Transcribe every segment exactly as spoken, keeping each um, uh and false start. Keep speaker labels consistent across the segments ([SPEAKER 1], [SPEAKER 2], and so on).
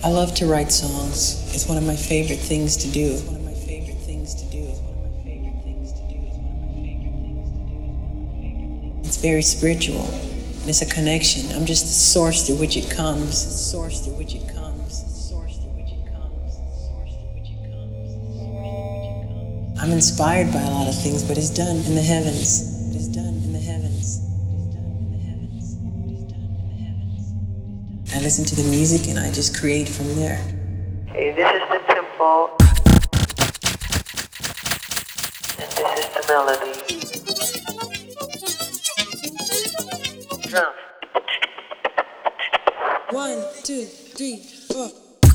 [SPEAKER 1] I love to write songs. It's one of my favorite things to do. It's one of my favorite things to do. It's one of my favorite things to do. It's one of my favorite things to do. It's one of my favorite things. It's very spiritual. And it's a connection. I'm just the source through which it comes. The source through which it comes. The source through which it comes. The source through which it comes. The source through which it comes. I'm inspired by a lot of things, but it's done in the heavens. It is done in the heavens. I listen to the music and I just create from there.
[SPEAKER 2] Hey, this is the tempo. And this is the melody. Drum.
[SPEAKER 1] One, two, three, four.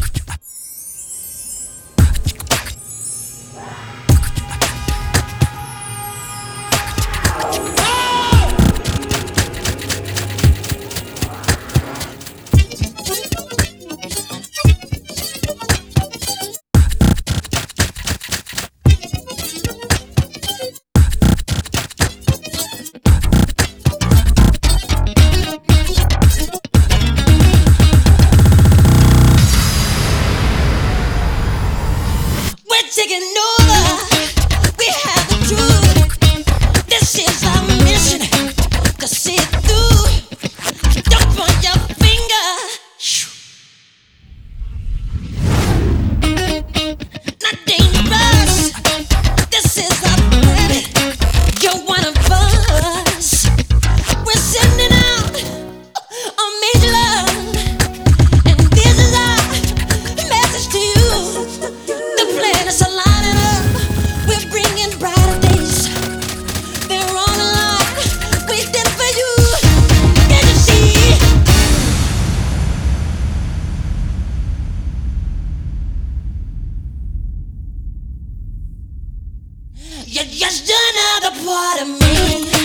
[SPEAKER 3] Taking over, we have the truth. This is our mission to see it through. Don't point your finger. Not dangerous. This is our planet. You're one of us. We're sending out a major love, and this is our message to you. The planets are lining up. We're bringing brighter days. They're on the line, waiting for you. Can you see? You're just another part of me.